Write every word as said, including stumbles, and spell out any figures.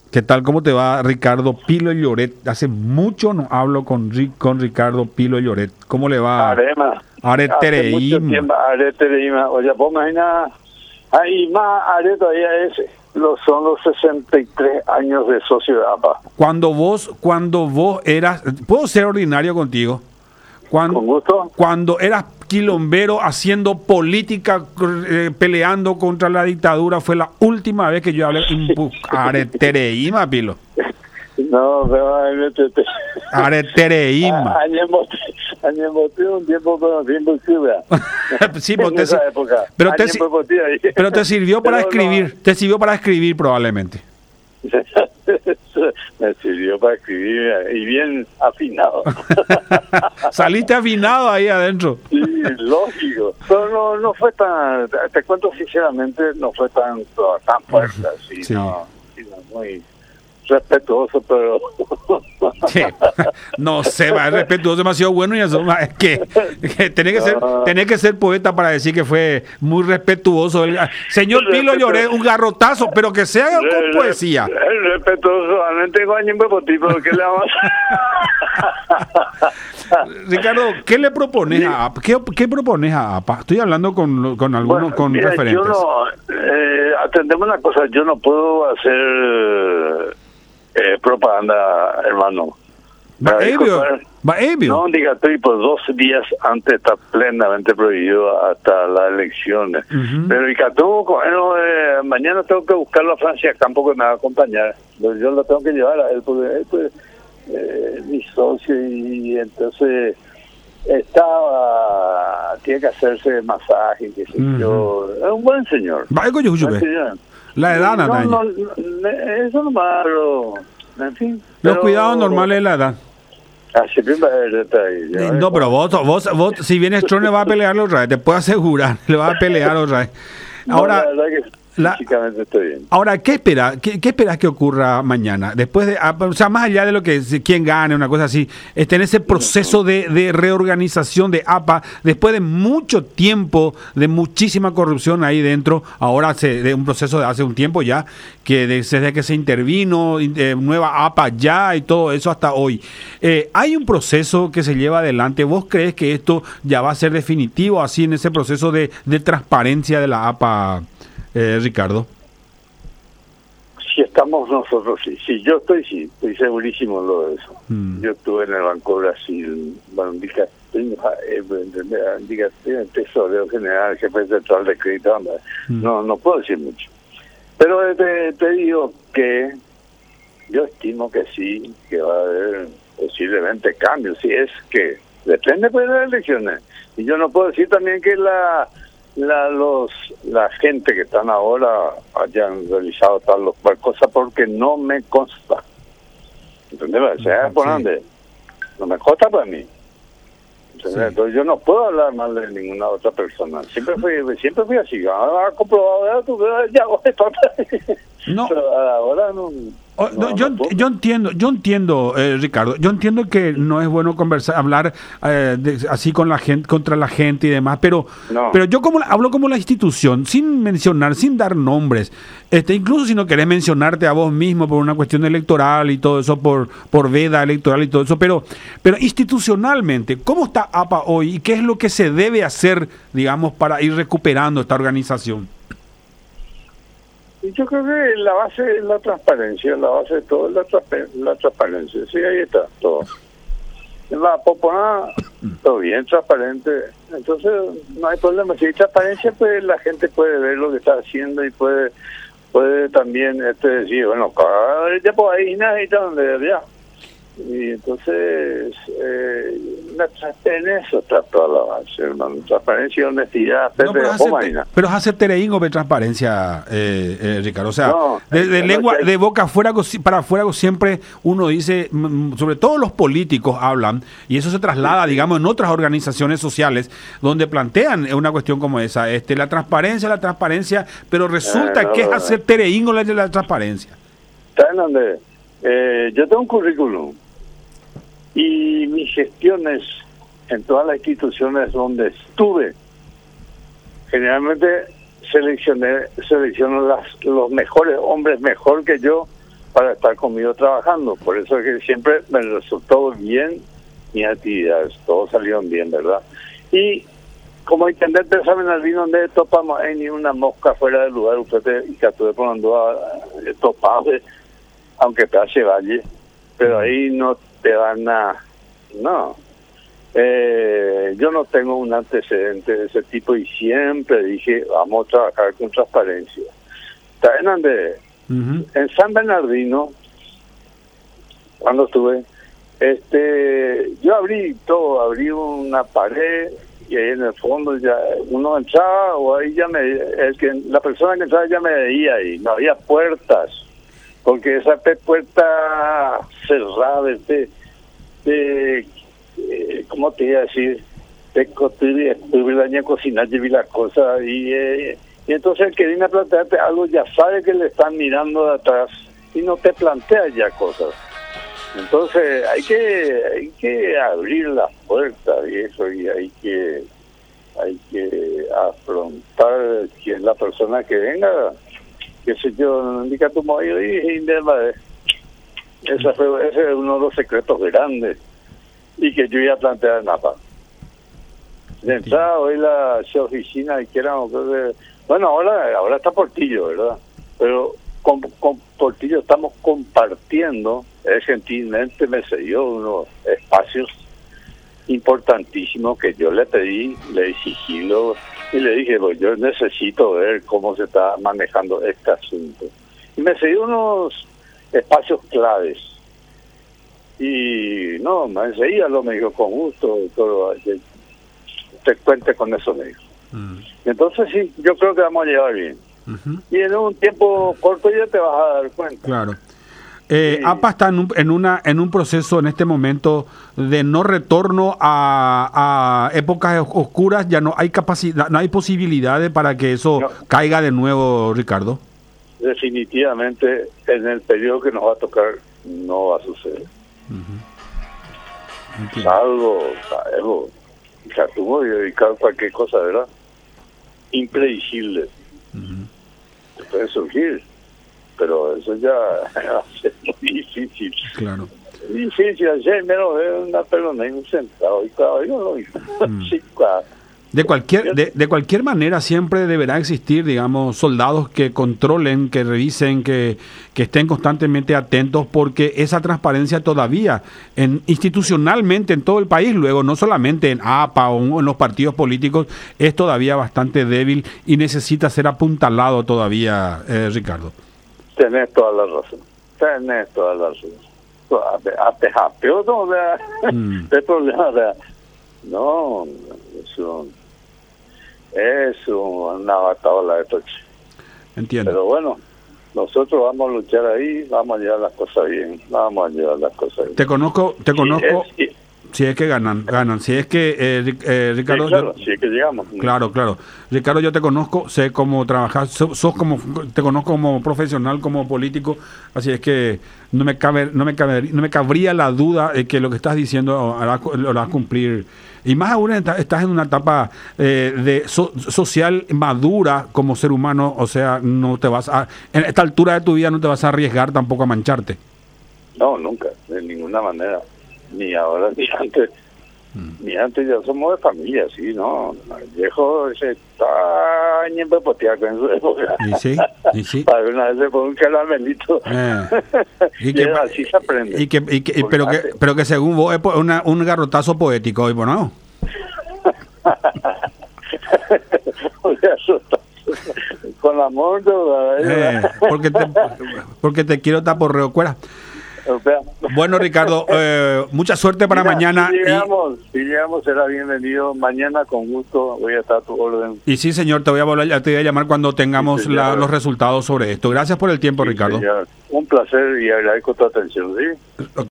¿Qué tal? ¿Cómo te va, Ricardo Pilo Lloret? Hace mucho no hablo con, con Ricardo Pilo Lloret. ¿Cómo le va? Arema. Aretereima. Hace mucho tiempo, Aretereima. Oye, vos imaginas, ahí más Are todavía es, los, son los sesenta y tres años de socio de A P A. Cuando vos, cuando vos eras, ¿puedo ser ordinario contigo? Cuando, Con gusto. Cuando eras quilombero haciendo política, eh, peleando contra la dictadura, fue la última vez que yo hablé. Aretereima, Pilo. No, pero Aretereima. Aretereima. Añemboté un tiempo con tiempo ciudad. Sí, pero te, esa época. Pero, te, pero te sirvió para pero escribir, no. te sirvió para escribir probablemente. Me sirvió para escribir y bien afinado. Saliste afinado ahí adentro. Sí, lógico. Pero no, no fue tan, te cuento sinceramente, no fue tan, tan fuerte, sino, sí. sino muy respetuoso, pero sí. No sé, es respetuoso, demasiado bueno y eso es que, que tenés que ser tenés que ser poeta para decir que fue muy respetuoso. El, señor Pilo Lloret, un garrotazo, pero que sea con re, poesía. Re, respetuoso, no tengo años en tipo, ¿qué le vamos Ricardo, ¿qué le propones sí. a A P A? ¿Qué, ¿Qué propones a A P A? Estoy hablando con, con algunos bueno, con mira, referentes. Yo no, eh, atendemos una cosa, yo no puedo hacer Eh, propaganda, hermano. Va ebrio, va ebrio. No diga estoy por dos días antes está plenamente prohibido hasta las elecciones. Uh-huh. Pero y que tú, bueno, eh, mañana tengo que buscarlo a Francia Campo que me va a acompañar. Yo lo tengo que llevar a él porque él pues, eh, mi socio y, y entonces estaba tiene que hacerse masaje, que sé uh-huh. yo. Es un buen señor. Va, buen señor. La edad, no, no, no, eso no malo. En fin. Los pero... cuidados normales de la edad. Ah, siempre va a haber detalle. No, pero vos, vos, vos, si vienes Trone va a pelearlo otra vez, te puedo asegurar, le va a pelear otra vez. Ahora, no, la verdad que la, físicamente estoy bien. Ahora, ¿qué esperas? ¿Qué, qué esperas que ocurra mañana? Después de, o sea, más allá de lo que quién gane, una cosa así, está en ese proceso de, de reorganización de A P A, después de mucho tiempo, de muchísima corrupción ahí dentro, ahora se, de un proceso de hace un tiempo ya, que desde que se intervino, eh, nueva A P A ya y todo eso hasta hoy. Eh, hay un proceso que se lleva adelante. ¿Vos crees que esto ya va a ser definitivo así en ese proceso de, de transparencia de la A P A? Eh, Ricardo. Si estamos nosotros, sí. Si yo estoy, sí, estoy segurísimo de lo de eso. Mm. Yo estuve en el Banco Brasil, bueno, indica, indica, el tesorero general, jefe central de crédito, mm. no, no puedo decir mucho. Pero te, te digo que yo estimo que sí, que va a haber posiblemente cambios, si es que depende pues de las elecciones. Y yo no puedo decir también que la La, los la gente que están ahora hayan realizado tal o cual cosa porque no me consta. ¿Entendés? O sea, por dónde no me consta para mí. Sí. Entonces yo no puedo hablar mal de ninguna otra persona. Siempre fui siempre fui así. Ah, comprobado, ya no. Pero ahora no. Oh, no, no, yo, no yo entiendo, yo entiendo, eh, Ricardo, yo entiendo que no es bueno conversar, hablar eh, de, así con la gente, contra la gente y demás, pero, no. pero yo como hablo como la institución, sin mencionar, sin dar nombres, este, incluso si no querés mencionarte a vos mismo por una cuestión electoral y todo eso, por, por veda electoral y todo eso, pero, pero institucionalmente, ¿cómo está A P A hoy y qué es lo que se debe hacer, digamos, para ir recuperando esta organización? Yo creo que la base es la transparencia, la base de todo es la, tra- la transparencia. Sí, ahí está todo. La Popona, todo bien, transparente. Entonces, no hay problema. Si hay transparencia, pues la gente puede ver lo que está haciendo y puede puede también este decir, bueno, ya por ahí nada, está donde ya. Y entonces, eh, en eso está toda la base, hermano. Transparencia, honestidad, no, pero, hacer, pero es hacer tereingo de transparencia, eh, eh, Ricardo. O sea, no, de, de no, lengua, no, de boca afuera para afuera siempre uno dice, sobre todo los políticos hablan, y eso se traslada, sí, digamos, en otras organizaciones sociales, donde plantean una cuestión como esa, este la transparencia, la transparencia, pero resulta eh, no, que es hacer tereingo de la transparencia. ¿Saben dónde? Eh, yo tengo un currículum. Y mis gestiones en todas las instituciones donde estuve, generalmente seleccioné selecciono las, los mejores hombres mejor que yo para estar conmigo trabajando. Por eso es que siempre me resultó bien mis actividades, todos salieron bien, ¿verdad? Y como intendente de San Bernardino, donde topamos hay ni una mosca fuera del lugar, usted y que estuve poniendo a topado, aunque te hace valle, pero ahí no te van a... No. Eh, yo no tengo un antecedente de ese tipo y siempre dije, vamos a trabajar con transparencia. ¿Saben de uh-huh. En San Bernardino, cuando estuve, este, yo abrí todo, abrí una pared y ahí en el fondo ya uno entraba o ahí ya me, el que la persona que entraba ya me veía y no había puertas, porque esa puerta cerrada de, de eh, ¿cómo te iba a decir? De estuve cocinar, llevé las cosas y, eh, y entonces el que viene a plantearte algo ya sabe que le están mirando de atrás y no te plantea ya cosas. Entonces hay que hay que abrir las puertas y eso, y hay que hay que afrontar que es la persona que venga, qué sé yo, indica tu móvil y ese fue ese es uno de los secretos grandes y que yo iba a plantear en APA. De entrada hoy la oficina y que era, bueno, ahora ahora está Portillo, ¿verdad? Pero con, con Portillo estamos compartiendo. Él gentilmente me cedió unos espacios importantísimos que yo le pedí, le exigí lo, y le dije, pues yo necesito ver cómo se está manejando este asunto. Y me cedió unos espacios claves. Y no, me enseguida lo me dijo, con gusto, todo, te cuente con eso, me dijo. Mm. Entonces sí, yo creo que vamos a llevar bien. Uh-huh. Y en un tiempo corto ya te vas a dar cuenta. Claro. Eh, sí. APA está en un, en una en un proceso en este momento de no retorno a, a épocas oscuras. Ya no hay capacidad, no hay posibilidades para que eso no. caiga de nuevo, Ricardo. Definitivamente en el periodo que nos va a tocar no va a suceder. Uh-huh. Salvo, salvo, tuvo que dedicar cualquier cosa, ¿verdad? Impredecible. Uh-huh. Puede surgir. Pero eso ya es muy difícil. Claro. Es difícil. Ayer menos veo una persona en un centavo y claro, yo lo vi. Mm. Sí, claro. De cualquier, de, de cualquier manera siempre deberá existir, digamos, soldados que controlen, que revisen, que, que estén constantemente atentos, porque esa transparencia todavía, en, institucionalmente en todo el país, luego no solamente en APA o en los partidos políticos, es todavía bastante débil y necesita ser apuntalado todavía, eh, Ricardo. Tenés toda la razón, tenés toda la razón. Hasta japeo, no, de problema, no, es un, es una batalla de toche. Entiendo. Pero bueno, nosotros vamos a luchar ahí, vamos a llevar las cosas bien, vamos a llevar las cosas bien. Te conozco, te conozco. Si es, si es que ganan, ganan. Si es que, eh, eh, Ricardo... Sí, claro, yo, si es que llegamos. Claro, claro. Ricardo, yo te conozco, sé cómo trabajar, sos, sos como, te conozco como profesional, como político, así es que no me cabe, no me cabe, no me cabría la duda de que lo que estás diciendo hará, lo harás cumplir. Y más aún estás en una etapa eh, de so, social madura como ser humano, o sea, no te vas a, en esta altura de tu vida no te vas a arriesgar tampoco a mancharte. No, nunca, de ninguna manera. Ni ahora ni antes, mm. ni antes ya somos de familia, sí, ¿no? El viejo se está en pepotear con su época. Y sí, y sí. Para una vez se pone un caramelito. Eh. Y, y que, así se aprende. Y que, y que, y, pero, que, pero que según vos es una, un garrotazo poético, hoy, ¿no? Con amor, ¿no? Eh, porque, te, porque te quiero taporreo, cuera. Bueno, Ricardo, eh, mucha suerte para Mira, mañana. Si llegamos, y... si llegamos, será bienvenido. Mañana, con gusto, voy a estar a tu orden. Y sí, señor, te voy a volver, te voy a llamar cuando tengamos sí, la, los resultados sobre esto. Gracias por el tiempo, sí, Ricardo. Señor. Un placer y agradezco tu atención, ¿sí?